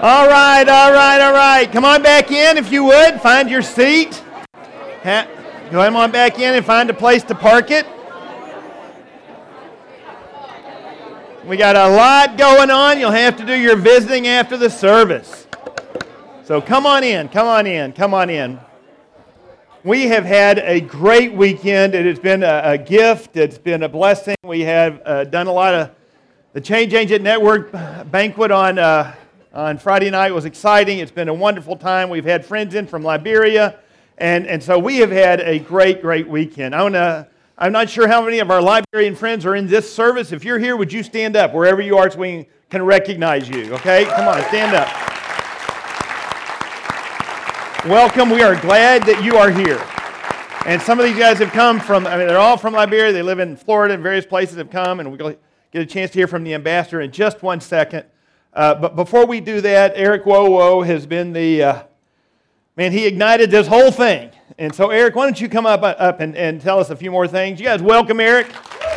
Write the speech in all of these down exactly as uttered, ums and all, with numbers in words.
All right, all right, all right. Come on back in if you would. Find your seat. Ha- Go on back in and find a place to park it. We got a lot going on. You'll have to do your visiting after the service. So come on in, come on in, come on in. We have had a great weekend. It has been a, a gift. It's been a blessing. We have uh, done a lot of the Change Agent Network banquet on uh, on Friday night. It was exciting. It's been a wonderful time. We've had friends in from Liberia, and, and so we have had a great, great weekend. I wanna, I'm not sure how many of our Liberian friends are in this service. If you're here, would you stand up wherever you are so we can recognize you, okay? Come on, stand up. Welcome. We are glad that you are here. And some of these guys have come from, I mean, they're all from Liberia. They live in Florida and various places have come, and we'll get a chance to hear from the ambassador in just one second. Uh, but before we do that, Eric Wowo has been the, uh, man, he ignited this whole thing. And so, Eric, why don't you come up, up and, and tell us a few more things. You guys welcome Eric.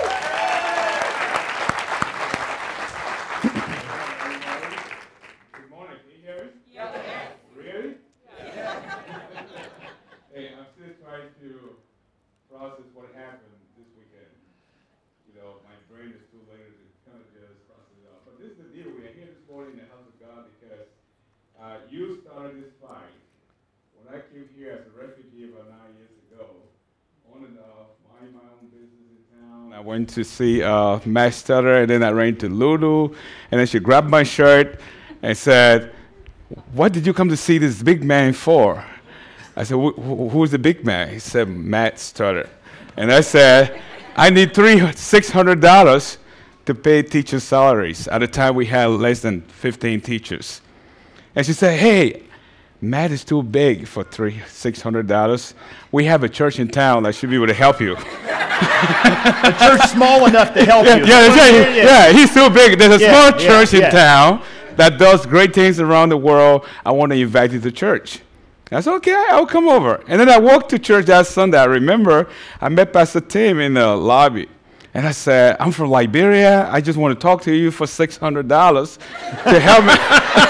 You started this fight. When I came here as a refugee about nine years ago, on and off, minding my own business in town. I went to see uh, Matt Stutter, and then I ran to Lulu, and then she grabbed my shirt and said, "What did you come to see this big man for?" I said, "Who's the big man?" He said, "Matt Stutter." And I said, "I need three, six hundred dollars to pay teachers' salaries." At the time, we had less than fifteen teachers. And she said, "Hey, Matt is too big for three, six hundred dollars. We have a church in town that should be able to help you." A church small enough to help yeah, you. Yeah, yeah, yeah, yeah, he's too big. There's a yeah, small church yeah, in yeah. town that does great things around the world. I want to invite you to church. I said, "Okay, I'll come over." And then I walked to church that Sunday. I remember I met Pastor Tim in the lobby. And I said, "I'm from Liberia. I just want to talk to you for six hundred dollars to help me."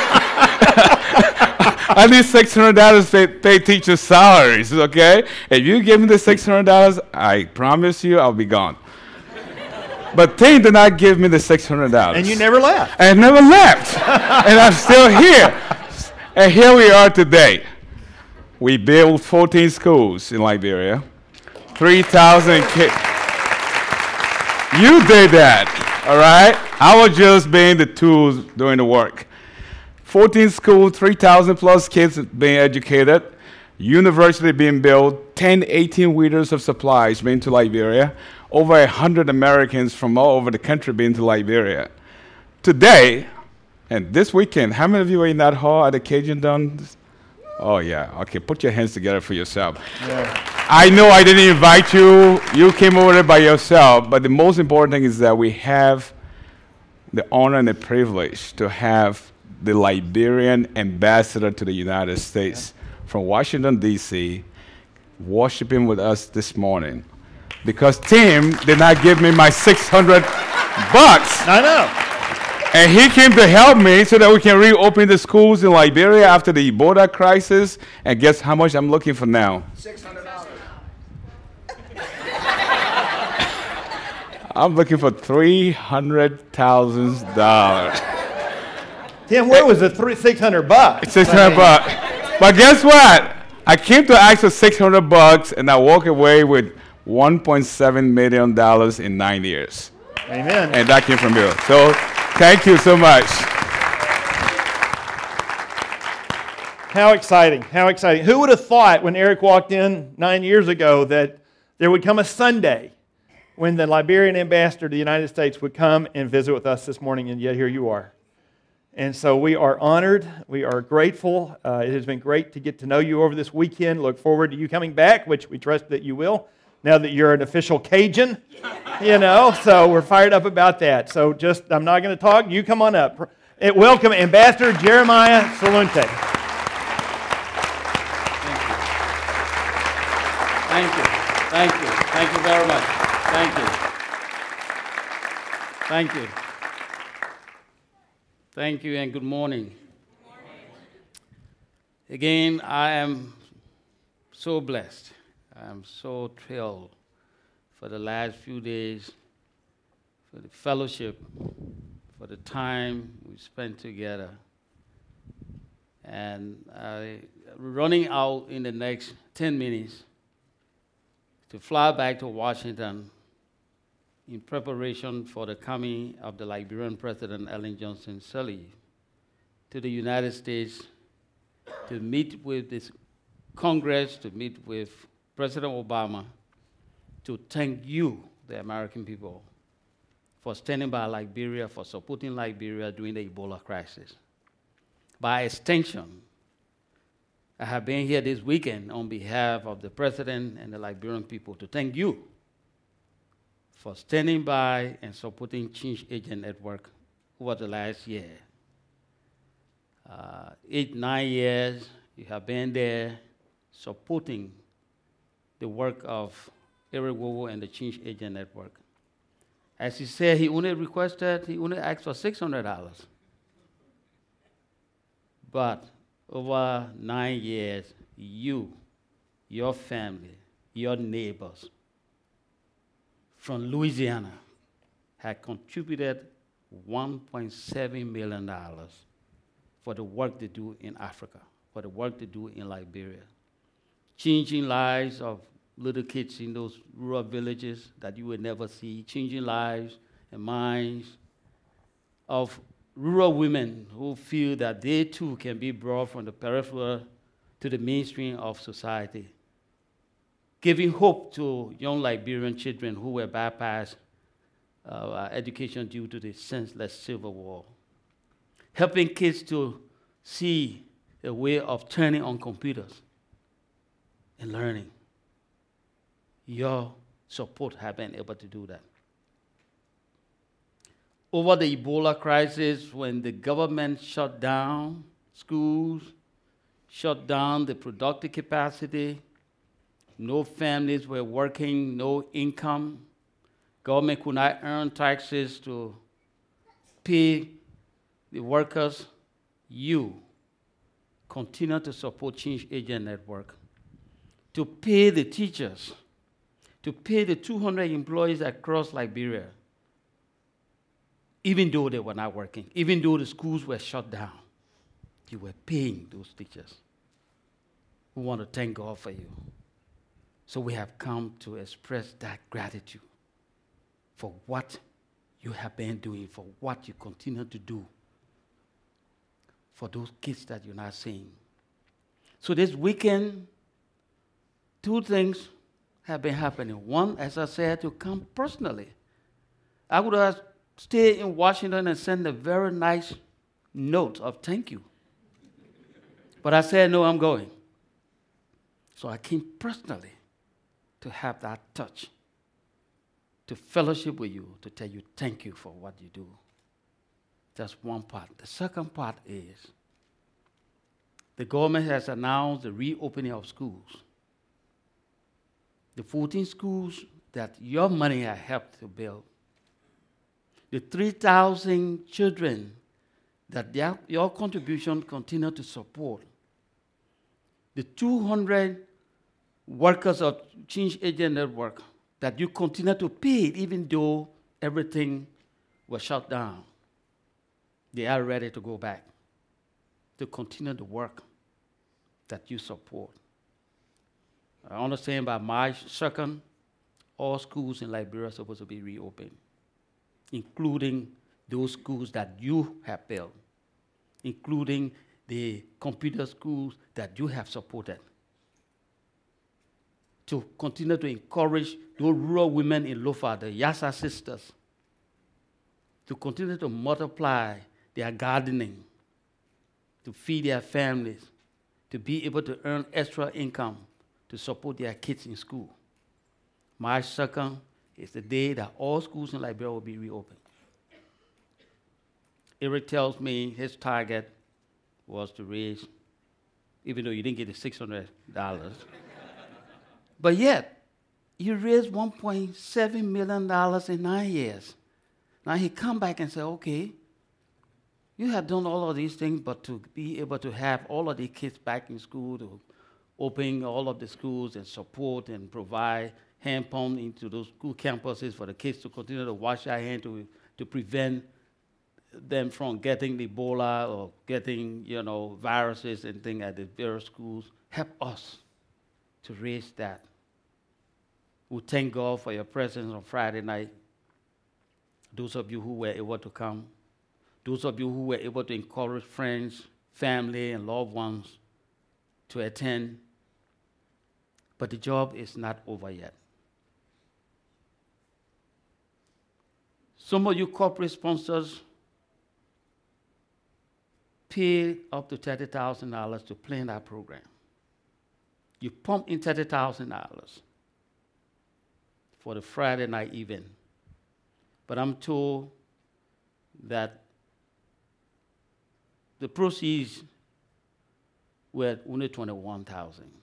I need six hundred dollars to pay, pay teachers' salaries, okay? If you give me the six hundred dollars, I promise you I'll be gone. But Tim did not give me the six hundred dollars. And you never left. I never left. And I'm still here. And here we are today. We built fourteen schools in Liberia, three thousand kids. You did that, all right? I was just being the tools doing the work. fourteen schools, three thousand plus kids being educated, university being built, ten, eighteen wheelers of supplies being to Liberia, over one hundred Americans from all over the country being to Liberia. Today, and this weekend, how many of you were in that hall at the Cajun Dawn? Oh, yeah. Okay, put your hands together for yourself. Yeah. I know I didn't invite you. You came over there by yourself, but the most important thing is that we have the honor and the privilege to have the Liberian ambassador to the United States from Washington, D C, worshiping with us this morning. Because Tim did not give me my six hundred bucks. I know. And he came to help me so that we can reopen the schools in Liberia after the Ebola crisis. And guess how much I'm looking for now? six hundred dollars. I'm looking for three hundred thousand dollars. Tim, where was the three, six hundred bucks? six hundred bucks. But guess what? I came to ask for six hundred bucks, and I walk away with one point seven million dollars in nine years. Amen. And that came from you. So thank you so much. How exciting. How exciting. Who would have thought when Eric walked in nine years ago that there would come a Sunday when the Liberian ambassador to the United States would come and visit with us this morning, and yet here you are. And so we are honored. We are grateful. Uh, it has been great to get to know you over this weekend. Look forward to you coming back, which we trust that you will, now that you're an official Cajun, you know. So we're fired up about that. So just, I'm not going to talk. You come on up. And welcome Ambassador Jeremiah Salunte. Thank you. Thank you. Thank you very much. Thank you. Thank you. Thank you and good morning. Again, I am so blessed. I'm so thrilled for the last few days, for the fellowship, for the time we spent together. And I running out in the next ten minutes to fly back to Washington in preparation for the coming of the Liberian President Ellen Johnson Sirleaf to the United States to meet with this Congress, to meet with President Obama, to thank you, the American people, for standing by Liberia, for supporting Liberia during the Ebola crisis. By extension, I have been here this weekend on behalf of the President and the Liberian people to thank you for standing by and supporting Change Agent Network over the last year. Uh, eight, nine years, you have been there supporting the work of Eric Wowo and the Change Agent Network. As he said, he only requested, he only asked for six hundred dollars. But over nine years, you, your family, your neighbors from Louisiana had contributed one point seven million dollars for the work they do in Africa, for the work they do in Liberia, changing lives of little kids in those rural villages that you would never see, changing lives and minds of rural women who feel that they too can be brought from the peripheral to the mainstream of society, giving hope to young Liberian children who were bypassed uh, education due to the senseless civil war, helping kids to see a way of turning on computers and learning. Your support have been able to do that. Over the Ebola crisis, when the government shut down schools, shut down the productive capacity, no families were working, no income, government could not earn taxes to pay the workers, you continue to support Change Agent Network, to pay the teachers, to pay the two hundred employees across Liberia, even though they were not working, even though the schools were shut down, you were paying those teachers. We want to thank God for you. So we have come to express that gratitude for what you have been doing, for what you continue to do for those kids that you're not seeing. So this weekend, two things have been happening. One, as I said, to come personally. I would have stayed in Washington and sent a very nice note of thank you. But I said, no, I'm going. So I came personally to have that touch, to fellowship with you, to tell you thank you for what you do. That's one part. The second part is the government has announced the reopening of schools. The fourteen schools that your money has helped to build, the three thousand children that their, your contribution continue to support, the two hundred workers of Change Agent Network that you continue to pay even though everything was shut down. They are ready to go back to continue the work that you support. I understand by March second, all schools in Liberia are supposed to be reopened, including those schools that you have built, including the computer schools that you have supported, to continue to encourage those rural women in Lofa, the Yasa sisters, to continue to multiply their gardening, to feed their families, to be able to earn extra income to support their kids in school. March second is the day that all schools in Liberia will be reopened. Eric tells me his target was to raise, even though you didn't get the six hundred dollars, but yet, you raised one point seven million dollars in nine years. Now he come back and say, okay, You have done all of these things, but to be able to have all of the kids back in school, to open all of the schools and support and provide hand pump into those school campuses for the kids to continue to wash their hands to, to prevent them from getting Ebola or getting, you know, viruses and things at the various schools. Help us to raise that. We thank God for your presence on Friday night. Those of you who were able to come, those of you who were able to encourage friends, family, and loved ones to attend. But the job is not over yet. Some of you corporate sponsors pay up to thirty thousand dollars to plan that program. You pump in thirty thousand dollars for the Friday night event. But I'm told that the proceeds were only twenty-one thousand dollars.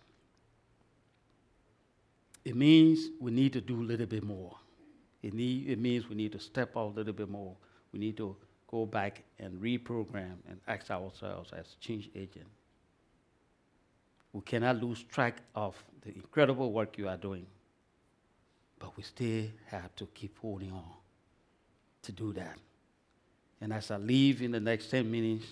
It means we need to do a little bit more. It, need, it means we need to step out a little bit more. We need to go back and reprogram and ask ourselves as change agents. We cannot lose track of the incredible work you are doing, but we still have to keep holding on to do that. And as I leave in the next ten minutes,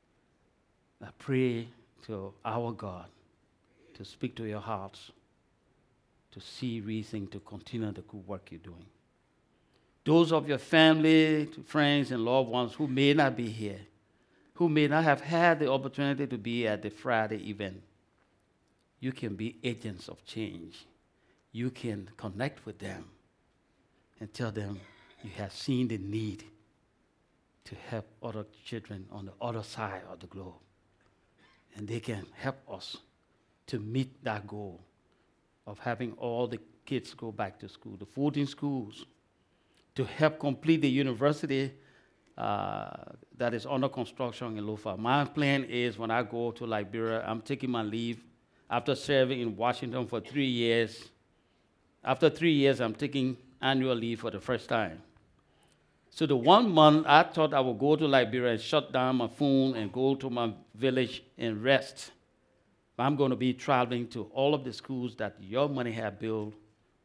I pray to our God to speak to your hearts, to see reason to continue the good work you're doing. Those of your family, friends, and loved ones who may not be here, who may not have had the opportunity to be at the Friday event, you can be agents of change. You can connect with them and tell them you have seen the need to help other children on the other side of the globe. And they can help us to meet that goal of having all the kids go back to school, the fourteen schools, to help complete the university uh, that is under construction in Lofa. My plan is when I go to Liberia, I'm taking my leave after serving in Washington for three years. After three years, I'm taking annual leave for the first time. So the one month, I thought I would go to Liberia and shut down my phone and go to my village and rest. I'm going to be traveling to all of the schools that your money have built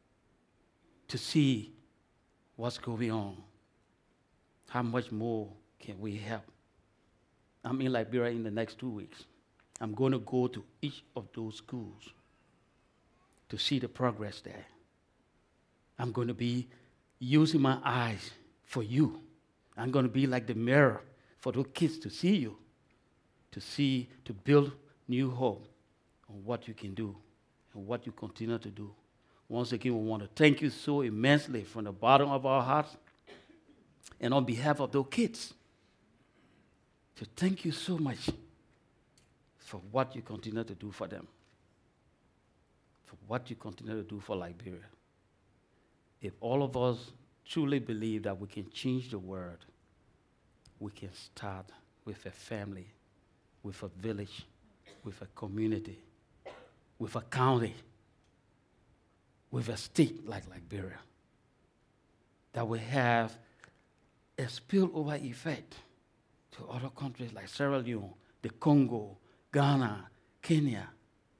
to see what's going on. How much more can we help? I'm in Liberia in the next two weeks. I'm going to go to each of those schools to see the progress there. I'm going to be using my eyes for you. I'm going to be like the mirror for those kids to see you, to see, to build new hope on what you can do and what you continue to do. Once again, we want to thank you so immensely from the bottom of our hearts and on behalf of those kids. To thank you so much for what you continue to do for them, for what you continue to do for Liberia. If all of us truly believe that we can change the world, we can start with a family, with a village, with a community, with a county, with a state like Liberia, that will have a spillover effect to other countries like Sierra Leone, the Congo, Ghana, Kenya.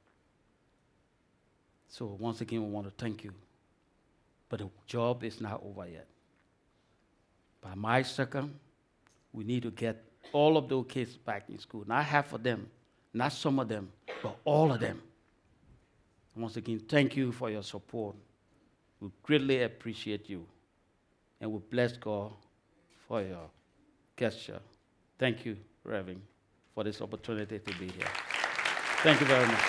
So once again, we want to thank you. But the job is not over yet. By March second, we need to get all of those kids back in school. Not half of them, not some of them, but all of them. Once again, thank you for your support. We greatly appreciate you. And we bless God for your gesture. Thank you, Reverend, for this opportunity to be here. Thank you very much.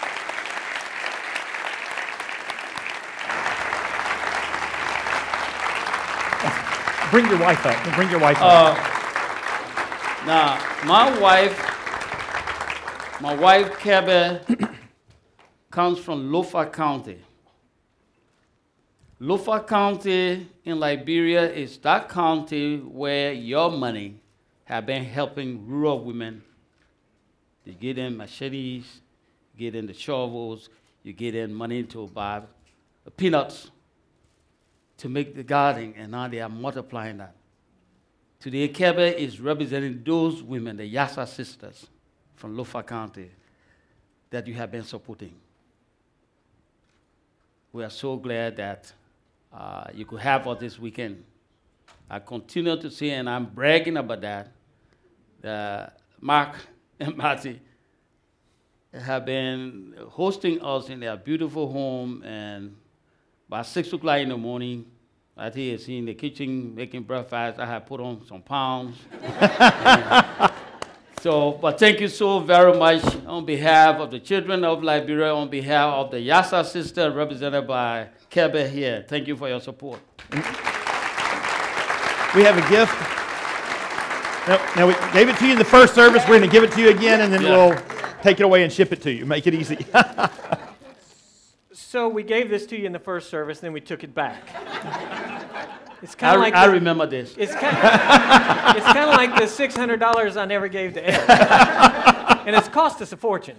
Bring your wife up. Bring your wife up. Uh, now, my wife, my wife, Kebe, comes from Lofa County. Lofa County in Liberia is that county where your money have been helping rural women. You get them machetes, you get them the shovels, you get them money to buy peanuts to make the garden, and now they are multiplying that Today, Kebe is representing those women, the Yasa sisters from Lofa County, that you have been supporting. We are so glad that uh, you could have us this weekend. I continue to say, and I'm bragging about that, that Mark and Marty have been hosting us in their beautiful home, and by six o'clock in the morning, I think is in the kitchen making breakfast. I have put on some pounds. So, but thank you so very much on behalf of the children of Liberia, on behalf of the Yasa sister represented by Kebe here. Thank you for your support. We have a gift. Now, now, we gave it to you in the first service. We're going to give it to you again, and then Yeah. we'll take it away and ship it to you. Make it easy. So we gave this to you in the first service, then we took it back. It's I, kind of re- like I the, remember this. It's kind of, it's kind of like the six hundred dollars I never gave to Ed, and it's cost us a fortune.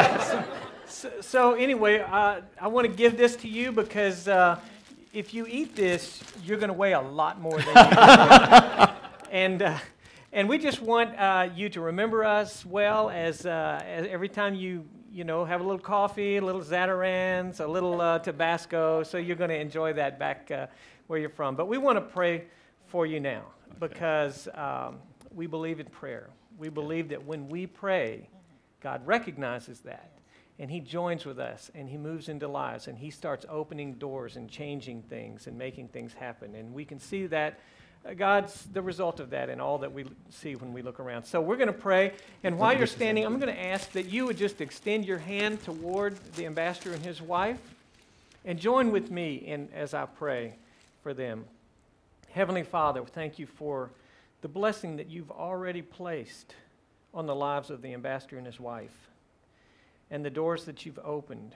So, so anyway, uh, I want to give this to you because uh, if you eat this, you're going to weigh a lot more than you do. And uh, and we just want uh, you to remember us well as, uh, as every time you you know have a little coffee, a little Zatarans, a little uh, Tabasco. So you're going to enjoy that back uh, where you're from. But we want to pray for you now because um, we believe in prayer. We believe that when we pray, God recognizes that. And he joins with us, and he moves into lives, and he starts opening doors and changing things and making things happen. And we can see that uh, God's the result of that in all that we l- see when we look around. So we're going to pray, and while you're standing, I'm going to ask that you would just extend your hand toward the ambassador and his wife, and join with me in as I pray for them. Heavenly Father, thank you for the blessing that you've already placed on the lives of the ambassador and his wife, and the doors that you've opened,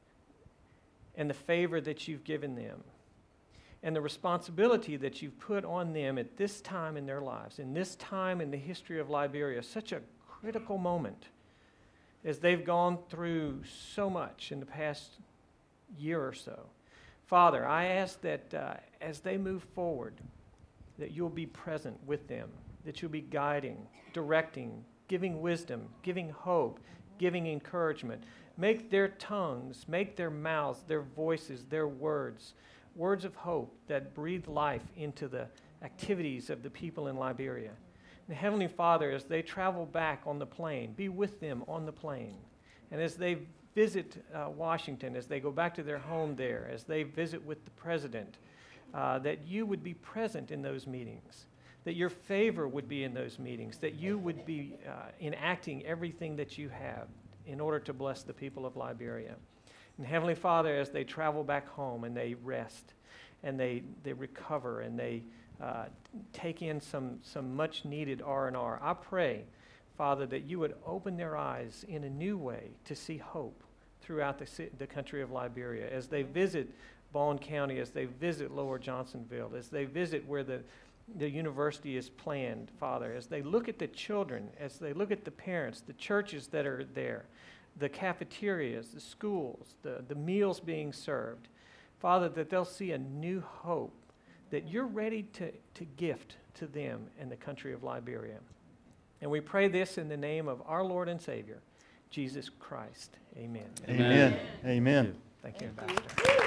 and the favor that you've given them, and the responsibility that you've put on them at this time in their lives, in this time in the history of Liberia, such a critical moment, as they've gone through so much in the past year or so. Father, I ask that uh, as they move forward, that you'll be present with them, that you'll be guiding, directing, giving wisdom, giving hope, giving encouragement. Make their tongues, make their mouths, their voices, their words, words of hope that breathe life into the activities of the people in Liberia. And Heavenly Father, as they travel back on the plane, be with them on the plane. And as they visit uh, Washington, as they go back to their home there, as they visit with the president, uh, that you would be present in those meetings, that your favor would be in those meetings, that you would be uh, enacting everything that you have in order to bless the people of Liberia. And Heavenly Father, as they travel back home and they rest and they, they recover and they uh, take in some, some much needed R and R, I pray, Father, that you would open their eyes in a new way to see hope throughout the, ci- the country of Liberia as they visit Bond County, as they visit Lower Johnsonville, as they visit where the, the university is planned, Father, as they look at the children, as they look at the parents, the churches that are there, the cafeterias, the schools, the, the meals being served, Father, that they'll see a new hope that you're ready to, to gift to them and the country of Liberia. And we pray this in the name of our Lord and Savior, Jesus Christ. Amen. Amen. Amen. Thank you, Ambassador.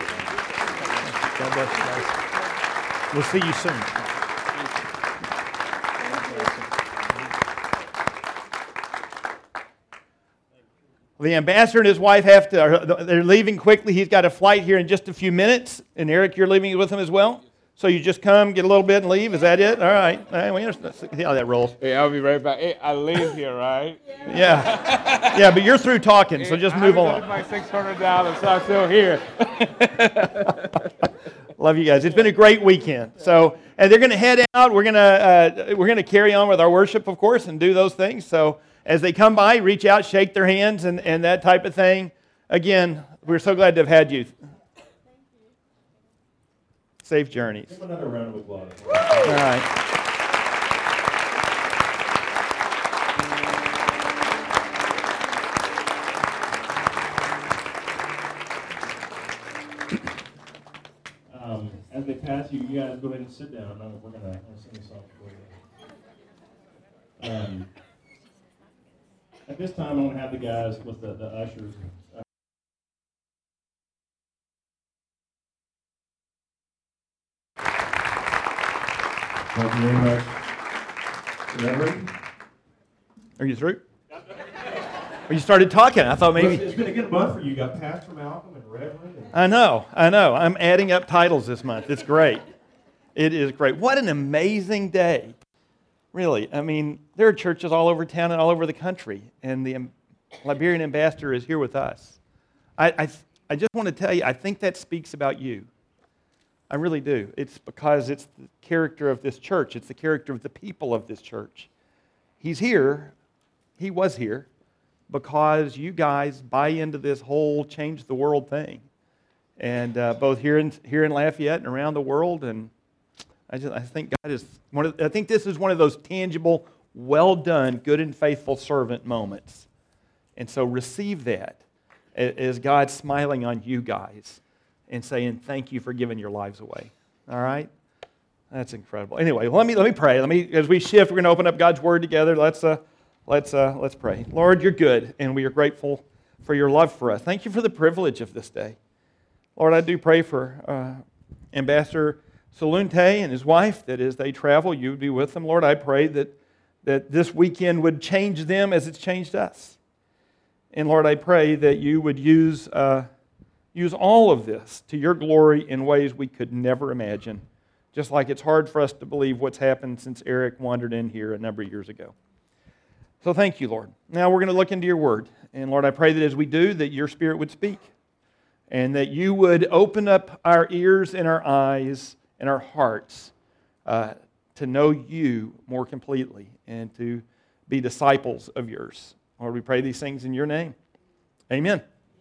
God bless you guys. We'll see you soon. The ambassador and his wife have to, they're leaving quickly. He's got a flight here in just a few minutes. And Eric, you're leaving with him as well? So you just come, get a little bit, and leave? Is that it? All right. All right, we understand. See how that rolls. Hey, I'll be right back. Hey, I live here, right? Yeah. Yeah, but you're through talking, so just move I on. my six hundred dollars, so I'm still here. Love you guys. It's been a great weekend. So, and they're going to head out. We're going to uh, we're going to carry on with our worship, of course, and do those things. So, as they come by, reach out, shake their hands, and, and that type of thing. Again, we're so glad to have had you. Safe journeys. Give another round of applause. All right. Um, as they pass you, you guys go ahead and sit down. Uh, We're going to sing a song for you. Um, at this time, I'm going to have the guys with the, the ushers. Uh, Thank you very much. Is that ready? Are you through? Well, you started talking. I thought maybe. Well, it's been a good month for you. You got Pastor Malcolm and Reverend. And I know, I know. I'm adding up titles this month. It's great. It is great. What an amazing day. Really. I mean, there are churches all over town and all over the country, and the Liberian ambassador is here with us. I, I, I just want to tell you, I think that speaks about you. I really do. It's because it's the character of this church. It's the character of the people of this church. He's here. He was here because you guys buy into this whole change the world thing. And uh, both here in, here in Lafayette and around the world, and I just I think God is one of I think this is one of those tangible, well done, good and faithful servant moments. And so receive that as God smiling on you guys and saying thank you for giving your lives away. All right? That's incredible. Anyway, let me let me pray. Let me as we shift, we're going to open up God's Word together. Let's uh, let's uh, let's pray. Lord, you're good, and we are grateful for your love for us. Thank you for the privilege of this day. Lord, I do pray for uh, Ambassador Salunte and his wife, that as they travel, you would be with them. Lord, I pray that, that this weekend would change them as it's changed us. And Lord, I pray that you would use, uh, use all of this to your glory in ways we could never imagine, just like it's hard for us to believe what's happened since Eric wandered in here a number of years ago. So thank you, Lord. Now we're going to look into your word. And Lord, I pray that as we do, that your Spirit would speak, and that you would open up our ears and our eyes and our hearts uh, to know you more completely and to be disciples of yours. Lord, we pray these things in your name. Amen.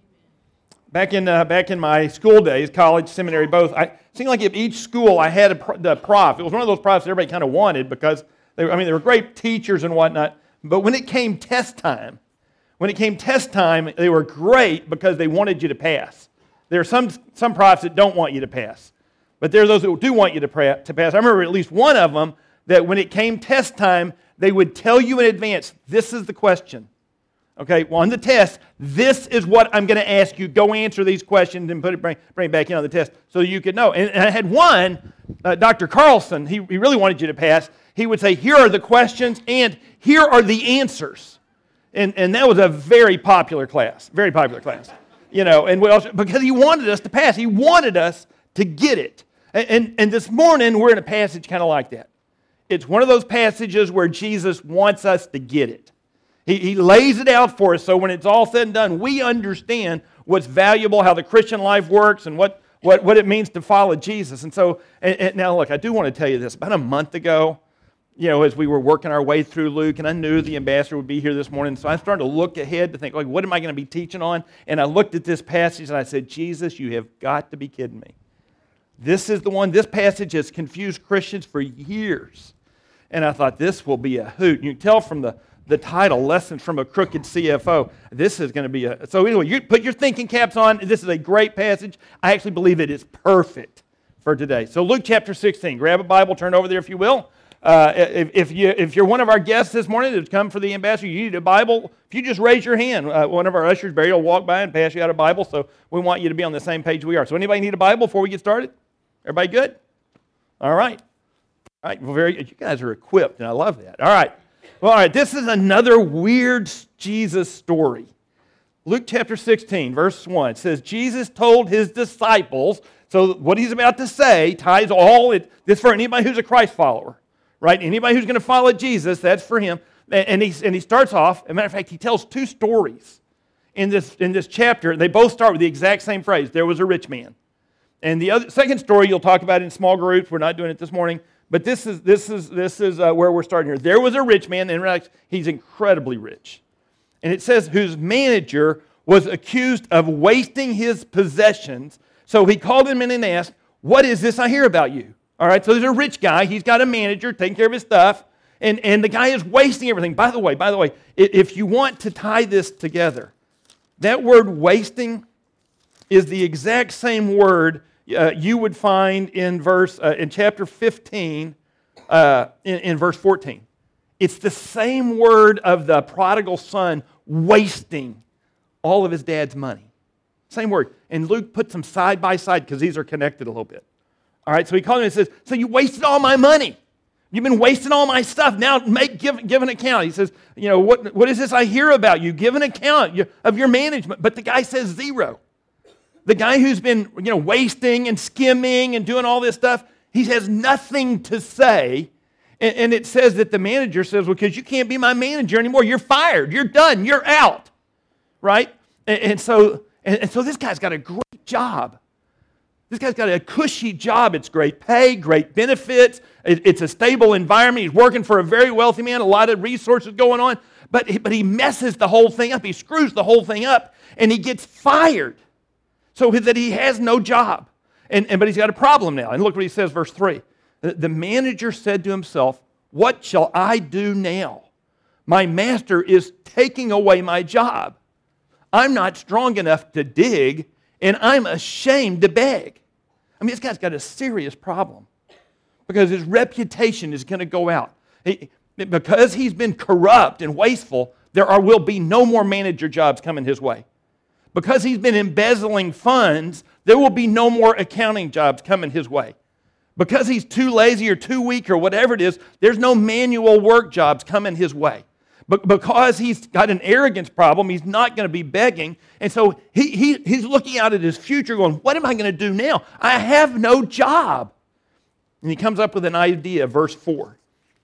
Back in uh, back in my school days, college, seminary, both, I it seemed like at each school I had a the prof. It was one of those profs that everybody kind of wanted because they were, I mean they were great teachers and whatnot. But when it came test time, when it came test time, they were great because they wanted you to pass. There are some some profs that don't want you to pass. But there are those who do want you to pass. I remember at least one of them that when it came test time, they would tell you in advance, this is the question. Okay, well, on the test, this is what I'm going to ask you. Go answer these questions and put it, bring, bring it back in on the test so you could know. And, and I had one, uh, Doctor Carlson, he, he really wanted you to pass. He would say, here are the questions and here are the answers. And, and that was a very popular class, very popular class. You know, and we also, because he wanted us to pass. He wanted us to get it. And, and, and this morning, we're in a passage kind of like that. It's one of those passages where Jesus wants us to get it. He, he lays it out for us so when it's all said and done, we understand what's valuable, how the Christian life works, and what, what, what it means to follow Jesus. And so, and, and now look, I do want to tell you this. About a month ago, you know, as we were working our way through Luke, and I knew the ambassador would be here this morning, so I started to look ahead to think, like, what am I going to be teaching on? And I looked at this passage and I said, Jesus, you have got to be kidding me. This is the one, this passage has confused Christians for years. And I thought, this will be a hoot. You can tell from the, the title, Lessons from a Crooked C F O, this is going to be a... So anyway, you put your thinking caps on. This is a great passage. I actually believe it is perfect for today. So Luke chapter sixteen. Grab a Bible, turn over there if you will. Uh, if, if, you, if you're one of our guests this morning that's come for the ambassador, you need a Bible, if you just raise your hand, uh, one of our ushers, Barry, will walk by and pass you out a Bible, so we want you to be on the same page we are. So anybody need a Bible before we get started? Everybody good? All right. All right, well, very, you guys are equipped, and I love that. All right. Well, all right, this is another weird Jesus story. Luke chapter sixteen, verse one, it says, Jesus told his disciples, so what he's about to say ties all, it, this for anybody who's a Christ follower. Right? Anybody who's going to follow Jesus, that's for him. And he, and he starts off, as a matter of fact, he tells two stories in this, in this chapter. They both start with the exact same phrase, there was a rich man. And the other, second story you'll talk about in small groups. We're not doing it this morning. But this is, this is, this is uh, where we're starting here. There was a rich man, and he's incredibly rich. And it says, whose manager was accused of wasting his possessions. So he called him in and asked, what is this I hear about you? All right, so there's a rich guy. He's got a manager taking care of his stuff, and, and the guy is wasting everything. By the way, by the way, if you want to tie this together, that word wasting is the exact same word uh, you would find in verse uh, in chapter fifteen, uh, in, in verse fourteen. It's the same word of the prodigal son wasting all of his dad's money. Same word. And Luke puts them side by side because these are connected a little bit. All right, so he calls him and says, so you wasted all my money. You've been wasting all my stuff. Now make give, give an account. He says, you know, what, what is this I hear about you? Give an account of your management. But the guy says zero. The guy who's been, you know, wasting and skimming and doing all this stuff, he has nothing to say. And, and it says that the manager says, well, because you can't be my manager anymore. You're fired. You're done. You're out. Right? And, and so and, and so this guy's got a great job. This guy's got a cushy job. It's great pay, great benefits. It, it's a stable environment. He's working for a very wealthy man, a lot of resources going on. But, he- but he messes the whole thing up. He screws the whole thing up, and he gets fired so that he has no job. And, and But he's got a problem now. And look what he says, verse three. The, the manager said to himself, what shall I do now? My master is taking away my job. I'm not strong enough to dig, and I'm ashamed to beg. I mean, this guy's got a serious problem because his reputation is going to go out. He, because he's been corrupt and wasteful, there are, will be no more manager jobs coming his way. Because he's been embezzling funds, there will be no more accounting jobs coming his way. Because he's too lazy or too weak or whatever it is, there's no manual work jobs coming his way. But because he's got an arrogance problem, he's not going to be begging. And so he, he, he's looking out at his future going, what am I going to do now? I have no job. And he comes up with an idea, verse four.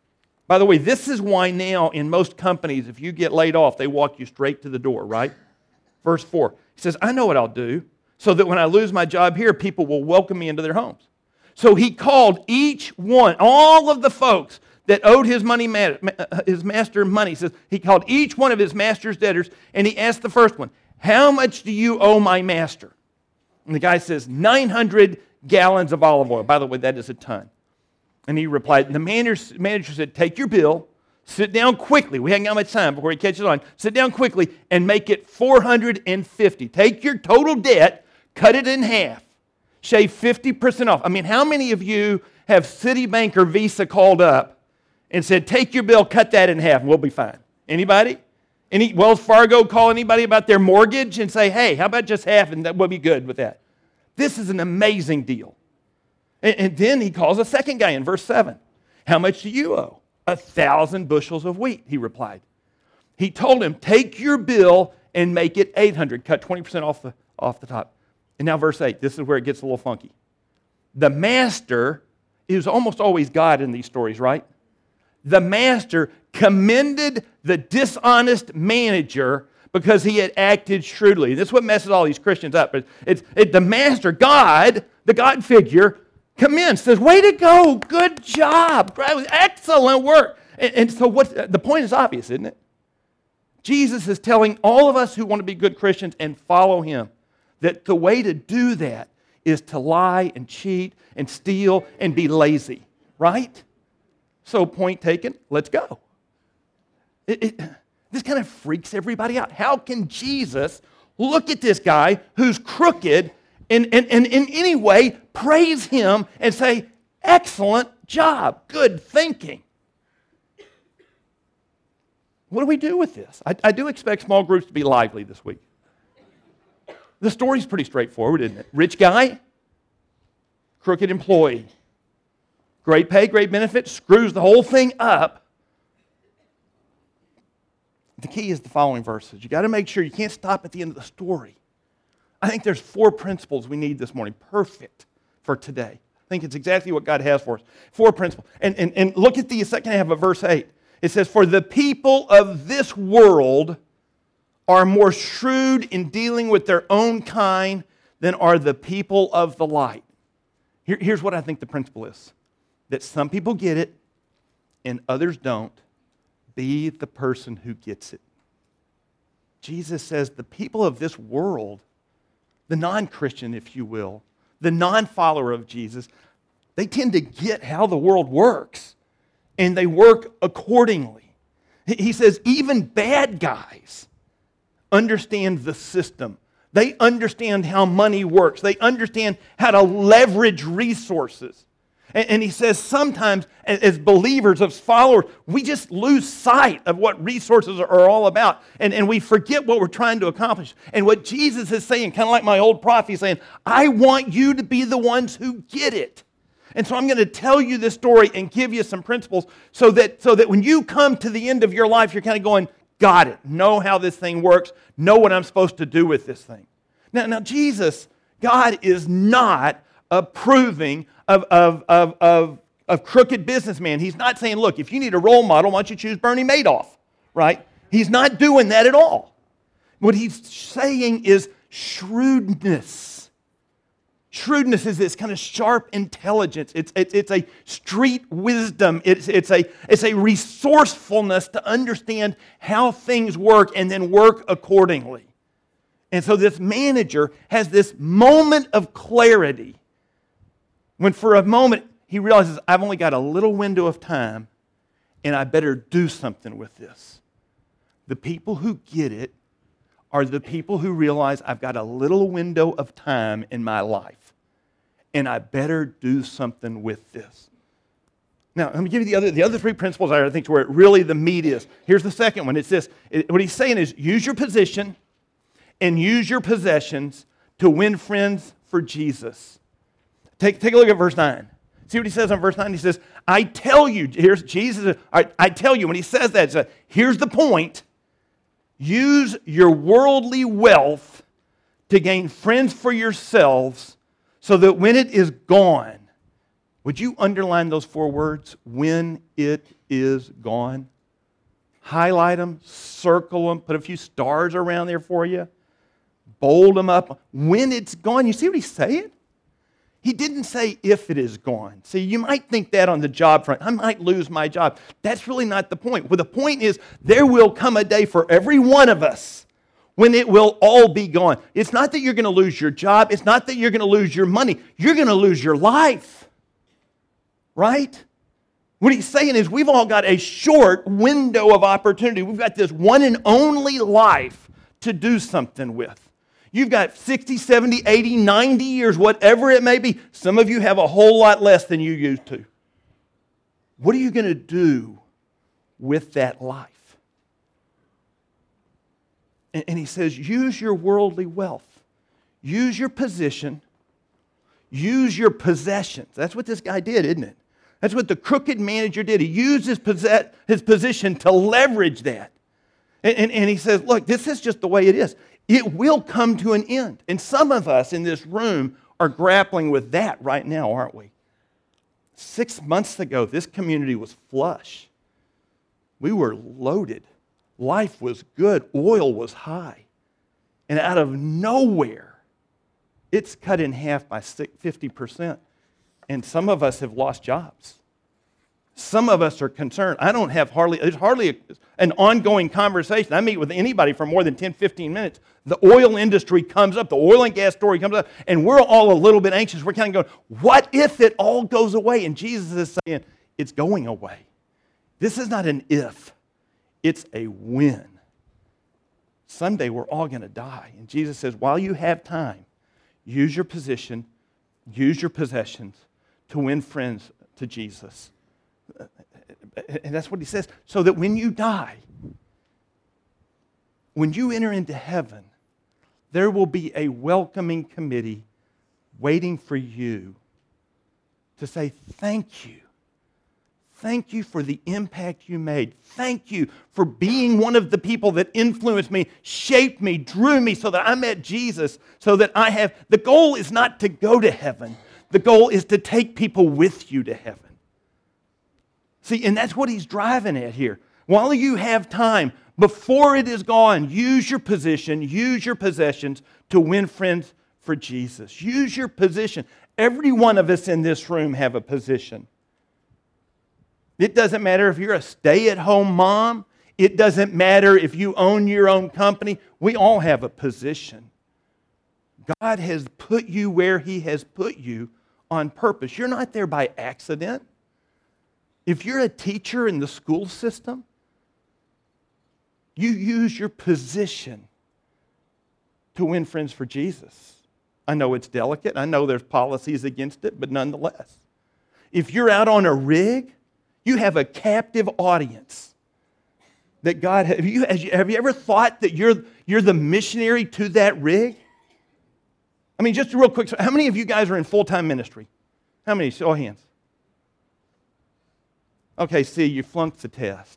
By the way, this is why now in most companies, if you get laid off, they walk you straight to the door, right? Verse four. He says, I know what I'll do so that when I lose my job here, people will welcome me into their homes. So he called each one, all of the folks that owed his money, his master money. He says he called each one of his master's debtors, and he asked the first one, how much do you owe my master? And the guy says, nine hundred gallons of olive oil. By the way, that is a ton. And he replied, and the manager, manager said, take your bill, sit down quickly. We haven't got much time before he catches on. Sit down quickly and make it four hundred fifty. Take your total debt, cut it in half, shave fifty percent off. I mean, how many of you have Citibank or Visa called up and said, take your bill, cut that in half, and we'll be fine? Anybody? Any Wells Fargo call anybody about their mortgage and say, hey, how about just half, and that we'll be good with that? This is an amazing deal. And, and then he calls a second guy in verse seven. How much do you owe? A thousand bushels of wheat, he replied. He told him, take your bill and make it eight hundred. Cut twenty percent off the, off the top. And now verse eight, this is where it gets a little funky. The master is almost always God in these stories, right? The master commended the dishonest manager because he had acted shrewdly. This is what messes all these Christians up. It's, it's it, the master, God, the God figure, commends, says, way to go, good job, excellent work. And, and so what? The point is obvious, isn't it? Jesus is telling all of us who want to be good Christians and follow him that the way to do that is to lie and cheat and steal and be lazy, right? So point taken, let's go. It, it, this kind of freaks everybody out. How can Jesus look at this guy who's crooked and, and, and in any way praise him and say, excellent job, good thinking? What do we do with this? I, I do expect small groups to be lively this week. The story's pretty straightforward, isn't it? Rich guy, crooked employee. Great pay, great benefit, screws the whole thing up. The key is the following verses. You got to make sure you can't stop at the end of the story. I think there's four principles we need this morning, perfect for today. I think it's exactly what God has for us. Four principles. And, and, and look at the second half of verse eight. It says, for the people of this world are more shrewd in dealing with their own kind than are the people of the light. Here, here's what I think the principle is. That some people get it and others don't. Be the person who gets it. Jesus says the people of this world, the non-Christian, if you will, the non-follower of Jesus, they tend to get how the world works, and they work accordingly. He says even bad guys understand the system. They understand how money works. They understand how to leverage resources. And, and he says sometimes as believers, as followers, we just lose sight of what resources are all about. And, and we forget what we're trying to accomplish. And what Jesus is saying, kind of like my old prophet, saying, I want you to be the ones who get it. And so I'm going to tell you this story and give you some principles so that, so that when you come to the end of your life, you're kind of going, got it, know how this thing works, know what I'm supposed to do with this thing. Now, now Jesus, God is not approving of, of, of, of, of crooked businessmen. He's not saying, look, if you need a role model, why don't you choose Bernie Madoff, right? He's not doing that at all. What he's saying is shrewdness. Shrewdness is this kind of sharp intelligence. It's, it's, it's a street wisdom. It's, it's, a, it's a resourcefulness to understand how things work and then work accordingly. And so this manager has this moment of clarity when for a moment he realizes, I've only got a little window of time and I better do something with this. The people who get it are the people who realize I've got a little window of time in my life and I better do something with this. Now, let me give you the other, the other three principles I think where it really the meat is. Here's the second one. It's this. It, what he's saying is use your position and use your possessions to win friends for Jesus. Take, take a look at verse nine. See what he says on verse nine? He says, I tell you, here's Jesus, I, I tell you, when he says that, says, here's the point. Use your worldly wealth to gain friends for yourselves so that when it is gone, would you underline those four words? When it is gone. Highlight them, circle them, put a few stars around there for you. Bold them up. When it's gone, you see what he's saying? He didn't say if it is gone. See, you might think that on the job front. I might lose my job. That's really not the point. Well, the point is there will come a day for every one of us when it will all be gone. It's not that you're going to lose your job. It's not that you're going to lose your money. You're going to lose your life. Right? What he's saying is we've all got a short window of opportunity. We've got this one and only life to do something with. You've got sixty, seventy, eighty, ninety years, whatever it may be. Some of you have a whole lot less than you used to. What are you going to do with that life? And, and he says, use your worldly wealth. Use your position. Use your possessions. That's what this guy did, isn't it? That's what the crooked manager did. He used his, possess, his position to leverage that. And, and, and he says, look, this is just the way it is. It will come to an end. And some of us in this room are grappling with that right now, aren't we? Six months ago, this community was flush. We were loaded. Life was good. Oil was high. And out of nowhere, it's cut in half by fifty percent. And some of us have lost jobs. Some of us are concerned. I don't have hardly, there's hardly a, an ongoing conversation. I meet with anybody for more than ten, fifteen minutes. The oil industry comes up, the oil and gas story comes up, and we're all a little bit anxious. We're kind of going, what if it all goes away? And Jesus is saying, it's going away. This is not an if, it's a when. Someday we're all going to die. And Jesus says, while you have time, use your position, use your possessions to win friends to Jesus. And that's what he says. So that when you die, when you enter into heaven, there will be a welcoming committee waiting for you to say, thank you. Thank you for the impact you made. Thank you for being one of the people that influenced me, shaped me, drew me so that I met Jesus, so that I have, the goal is not to go to heaven. The goal is to take people with you to heaven. See, and that's what he's driving at here. While you have time, before it is gone, use your position, use your possessions to win friends for Jesus. Use your position. Every one of us in this room have a position. It doesn't matter if you're a stay-at-home mom. It doesn't matter if you own your own company. We all have a position. God has put you where He has put you on purpose. You're not there by accident. If you're a teacher in the school system, you use your position to win friends for Jesus. I know it's delicate. I know there's policies against it, but nonetheless. if you're out on a rig, you have a captive audience. That God, have you, have you ever thought that you're, you're the missionary to that rig? I mean, just real quick, how many of you guys are in full-time ministry? How many? Show of hands. Okay, see, you flunked the test.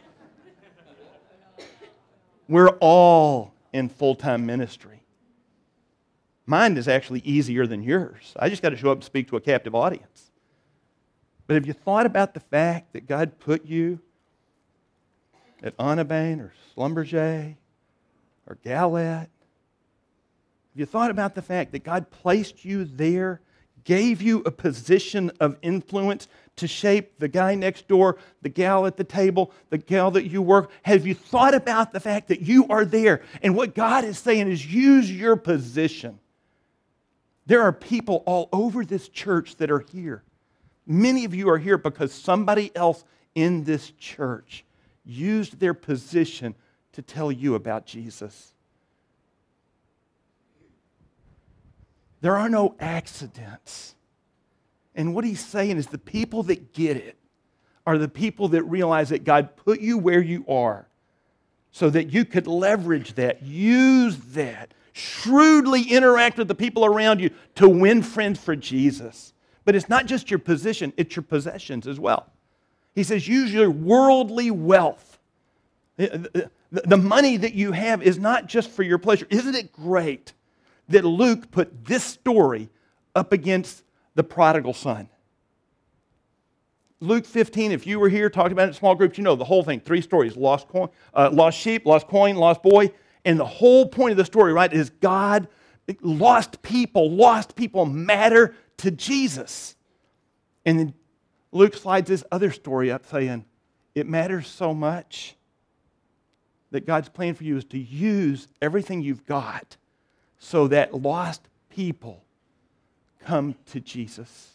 We're all in full-time ministry. Mine is actually easier than yours. I just got to show up and speak to a captive audience. But have you thought about the fact that God put you at Onabane or Schlumberger or Gallat? Have you thought about the fact that God placed you there, gave you a position of influence to shape the guy next door, the gal at the table, the gal that you work? Have you thought about the fact that you are there? And what God is saying is use your position. There are people all over this church that are here. Many of you are here because somebody else in this church used their position to tell you about Jesus. There are no accidents. And what he's saying is the people that get it are the people that realize that God put you where you are so that you could leverage that, use that, shrewdly interact with the people around you to win friends for Jesus. But it's not just your position, it's your possessions as well. He says use your worldly wealth. The money that you have is not just for your pleasure. Isn't it great that Luke put this story up against the prodigal son? Luke fifteen, if you were here talking about it in small groups, you know the whole thing. Three stories, lost coin, uh, lost sheep, lost coin, lost boy. And the whole point of the story, right, is God, lost people, lost people matter to Jesus. And then Luke slides this other story up saying, it matters so much that God's plan for you is to use everything you've got so that lost people come to Jesus.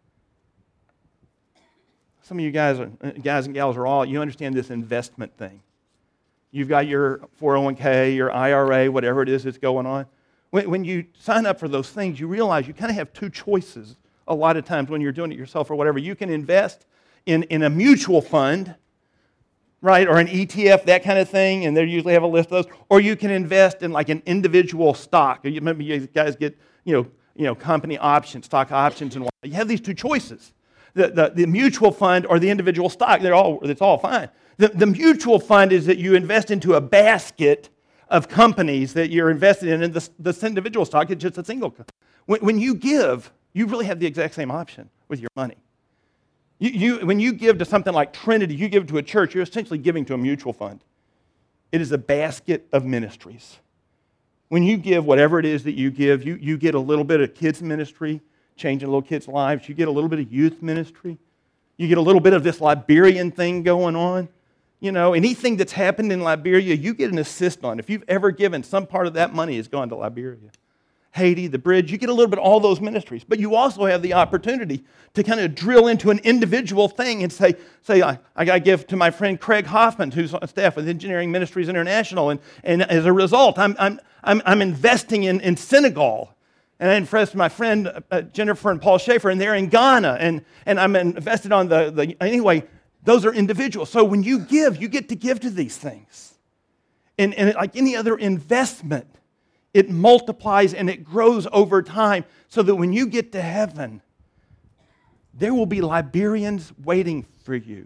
Some of you guys, are, guys and gals are all, you understand this investment thing. You've got your four oh one k, your I R A, whatever it is that's going on. When, when you sign up for those things, you realize you kind of have two choices a lot of times when you're doing it yourself or whatever. You can invest in, in a mutual fund, right, or an E T F, that kind of thing, and they usually have a list of those. Or you can invest in like an individual stock. You remember you guys get, you know, you know, company options, stock options, and whatnot. You have these two choices: the, the, the mutual fund or the individual stock. They're all, it's all fine. The, the mutual fund is that you invest into a basket of companies that you're invested in, and this, this individual stock is just a single. When, when you give, you really have the exact same option with your money. You, you, when you give to something like Trinity, you give to a church, you're essentially giving to a mutual fund. It is a basket of ministries. When you give whatever it is that you give, you, you get a little bit of kids ministry, changing little kids' lives. You get a little bit of youth ministry. You get a little bit of this Liberian thing going on. You know, anything that's happened in Liberia, you get an assist on. If you've ever given, some part of that money has gone to Liberia. Haiti, the bridge, you get a little bit of all those ministries. But you also have the opportunity to kind of drill into an individual thing and say, say I, I got to give to my friend Craig Hoffman, who's on staff with Engineering Ministries International. And, and as a result, I'm, I'm, I'm, I'm investing in, in Senegal. And I invested in my friend uh, Jennifer and Paul Schaefer, and they're in Ghana. And, and I'm invested on the, the, anyway, those are individuals. So when you give, you get to give to these things. And, and like any other investment, it multiplies and it grows over time so that when you get to heaven, there will be Liberians waiting for you.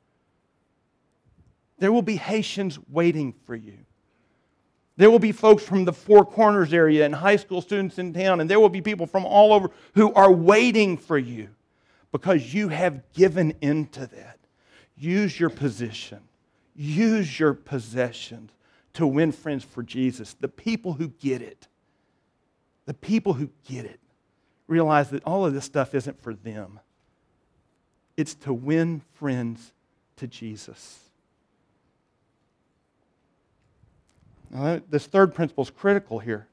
There will be Haitians waiting for you. There will be folks from the Four Corners area and high school students in town, and there will be people from all over who are waiting for you because you have given into that. Use your position. Use your possessions to win friends for Jesus. The people who get it, the people who get it, realize that all of this stuff isn't for them. It's to win friends to Jesus. Now, this third principle is critical here.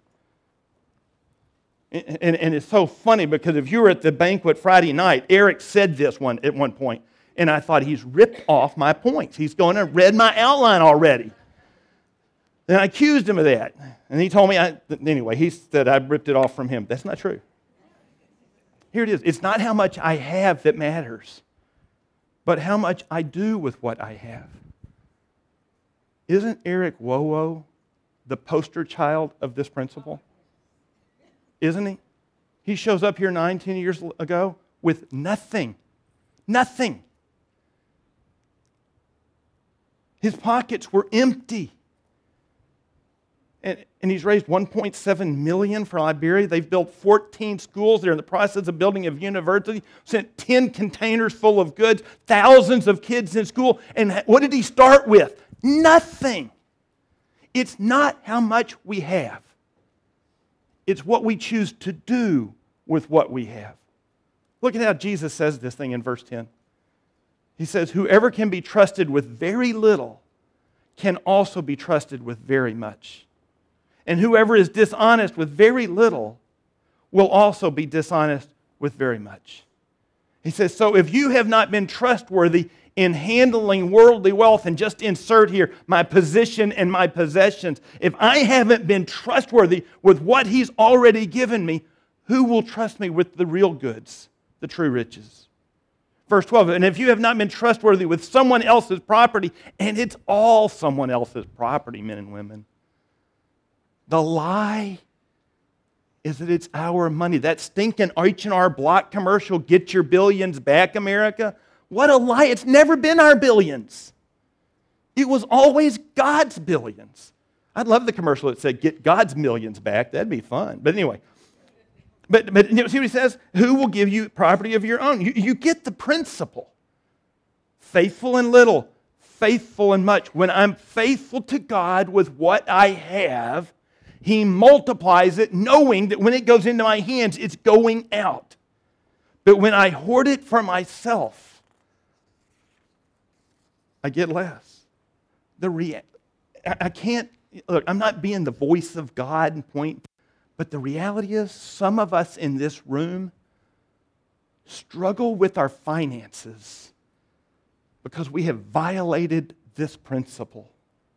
And, and, and it's so funny because if you were at the banquet Friday night, Eric said this one at one point, and I thought he's ripped off my points. He's going to read my outline already. And I accused him of that. And he told me, I, anyway, he said I ripped it off from him. That's not true. Here it is. It's not how much I have that matters, but how much I do with what I have. Isn't Eric Wowo the poster child of this principle? Isn't he? He shows up here nine, ten years ago with nothing. Nothing. His pockets were empty. And, and he's raised one point seven million dollars for Liberia. They've built fourteen schools. They're in the process of building a university. Sent ten containers full of goods. Thousands of kids in school. And what did he start with? Nothing. It's not how much we have. It's what we choose to do with what we have. Look at how Jesus says this thing in verse ten. He says, whoever can be trusted with very little can also be trusted with very much. And whoever is dishonest with very little will also be dishonest with very much. He says, so if you have not been trustworthy in handling worldly wealth, and just insert here my position and my possessions, if I haven't been trustworthy with what He's already given me, who will trust me with the real goods, the true riches? Verse twelve, and if you have not been trustworthy with someone else's property, and it's all someone else's property, men and women, the lie is that it's our money. That stinking H and R Block commercial, get your billions back, America. What a lie. It's never been our billions. It was always God's billions. I'd love the commercial that said, get God's millions back. That'd be fun. But anyway. But, but you know, see what he says? Who will give you property of your own? You, you get the principle. Faithful in little, faithful in much. When I'm faithful to God with what I have, He multiplies it, knowing that when it goes into my hands, it's going out. But when I hoard it for myself, I get less. The rea- I can't, look, I'm not being the voice of God and point, but the reality is some of us in this room struggle with our finances because we have violated this principle.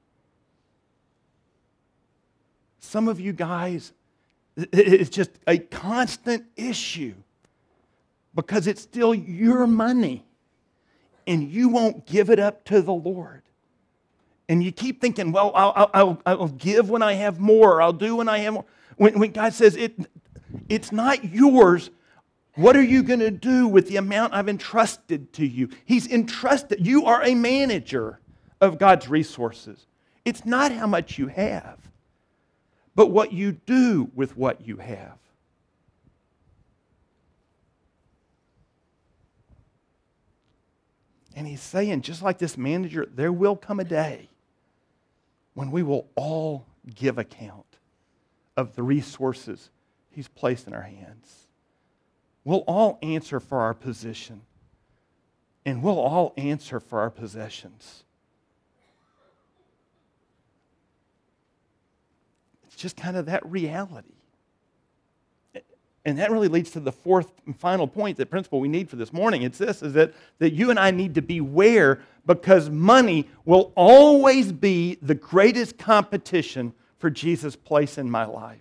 Some of you guys, it's just a constant issue because it's still your money and you won't give it up to the Lord. And you keep thinking, well, I'll, I'll, I'll give when I have more, or I'll do when I have more. When, when God says, it, it's not yours, what are you going to do with the amount I've entrusted to you? He's entrusted. You are a manager of God's resources. It's not how much you have, but what you do with what you have. And He's saying, just like this manager, there will come a day when we will all give account of the resources He's placed in our hands. We'll all answer for our position, and we'll all answer for our possessions. It's just kind of that reality. And that really leads to the fourth and final point, that principle we need for this morning. It's this, is that, that you and I need to beware, because money will always be the greatest competition for Jesus' place in my life.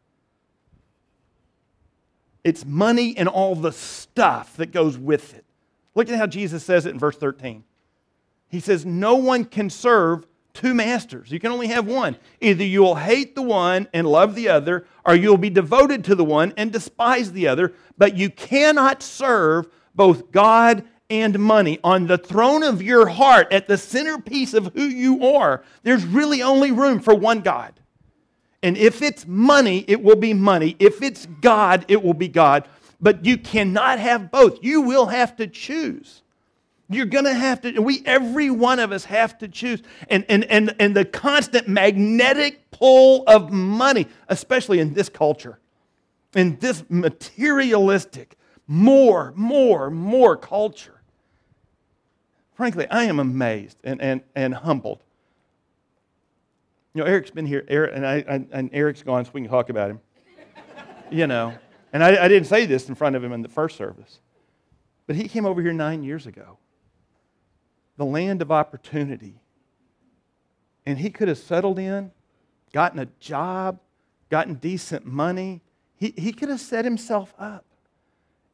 It's money and all the stuff that goes with it. Look at how Jesus says it in verse thirteen. He says, no one can serve two masters. You can only have one. Either you will hate the one and love the other, or you'll be devoted to the one and despise the other. But you cannot serve both God and money. On the throne of your heart, at the centerpiece of who you are, there's really only room for one God. And if it's money, it will be money. If it's God, it will be God. But you cannot have both. You will have to choose. You're going to have to, we, every one of us have to choose. And, and, and, and the constant magnetic pull of money, especially in this culture, in this materialistic, more, more, more culture. Frankly, I am amazed and, and, and humbled. You know, Eric's been here, Eric, and, I, I, and Eric's gone, so we can talk about him. You know, and I, I didn't say this in front of him in the first service, but he came over here nine years ago. The land of opportunity. And he could have settled in, gotten a job, gotten decent money. He, he could have set himself up.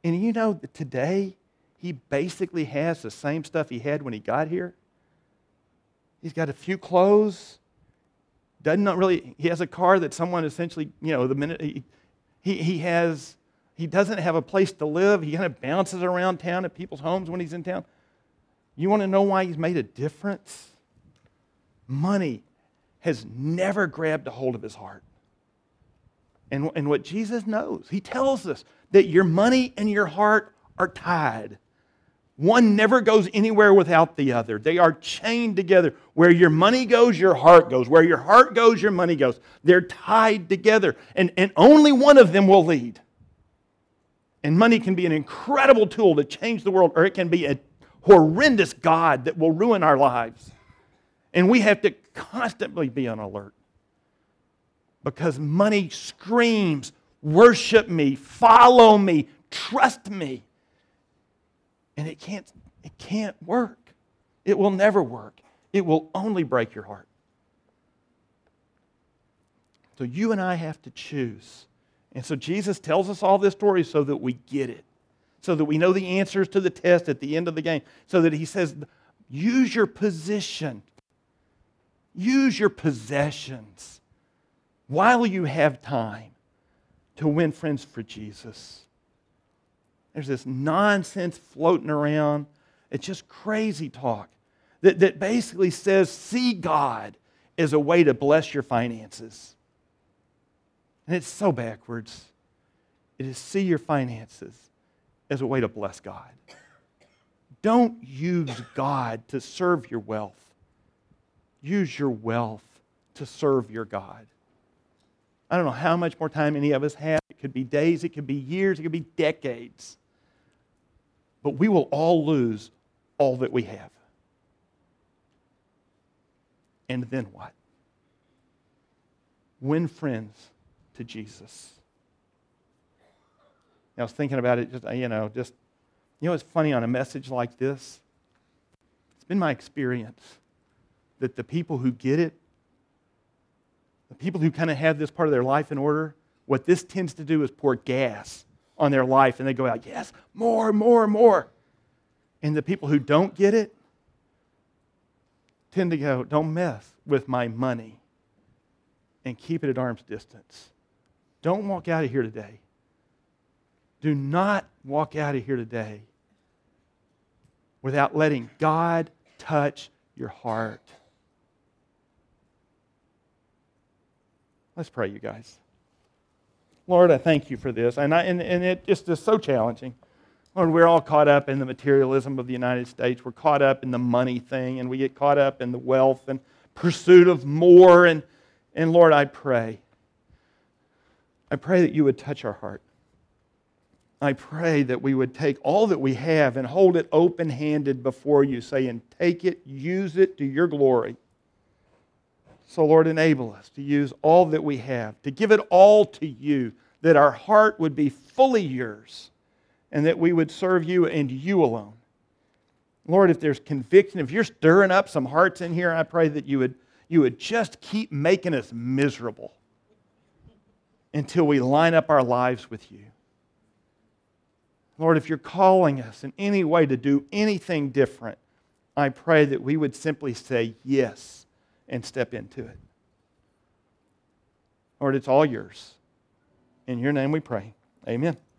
And you know that today, he basically has the same stuff he had when he got here. He's got a few clothes. Doesn't not really, he has a car that someone essentially, you know, the minute he, he, he has, he doesn't have a place to live. He kind of bounces around town at people's homes when he's in town. You want to know why he's made a difference? Money has never grabbed a hold of his heart. And, and what Jesus knows, he tells us that your money and your heart are tied. One never goes anywhere without the other. They are chained together. Where your money goes, your heart goes. Where your heart goes, your money goes. They're tied together. And, and only one of them will lead. And money can be an incredible tool to change the world, or it can be a horrendous god that will ruin our lives. And we have to constantly be on alert. Because money screams, worship me, follow me, trust me. And it can't, it can't work. It will never work. It will only break your heart. So you and I have to choose. And so Jesus tells us all this story so that we get it. So that we know the answers to the test at the end of the game. So that he says, use your position. Use your possessions while you have time to win friends for Jesus. There's this nonsense floating around. It's just crazy talk that, that basically says, see God as a way to bless your finances. And it's so backwards. It is see your finances as a way to bless God. Don't use God to serve your wealth. Use your wealth to serve your God. I don't know how much more time any of us have. It could be days, it could be years, it could be decades. But we will all lose all that we have. And then what? Win friends to Jesus. I was thinking about it, just, you know, just, you know, it's funny on a message like this. It's been my experience that the people who get it, the people who kind of have this part of their life in order, what this tends to do is pour gas on their life, and they go out, yes, more, more, more. And the people who don't get it tend to go, don't mess with my money, and keep it at arm's distance. Don't walk out of here today. Do not walk out of here today without letting God touch your heart. Let's pray, you guys. Lord, I thank you for this. And, I, and, and it just is so challenging. Lord, we're all caught up in the materialism of the United States. We're caught up in the money thing, and we get caught up in the wealth and pursuit of more. And, and Lord, I pray. I pray that you would touch our heart. I pray that we would take all that we have and hold it open-handed before you, saying, take it, use it to your glory. So, Lord, enable us to use all that we have, to give it all to you, that our heart would be fully yours, and that we would serve you and you alone. Lord, if there's conviction, if you're stirring up some hearts in here, I pray that you would, you would just keep making us miserable until we line up our lives with you. Lord, if you're calling us in any way to do anything different, I pray that we would simply say yes and step into it. Lord, it's all yours. In your name we pray. Amen.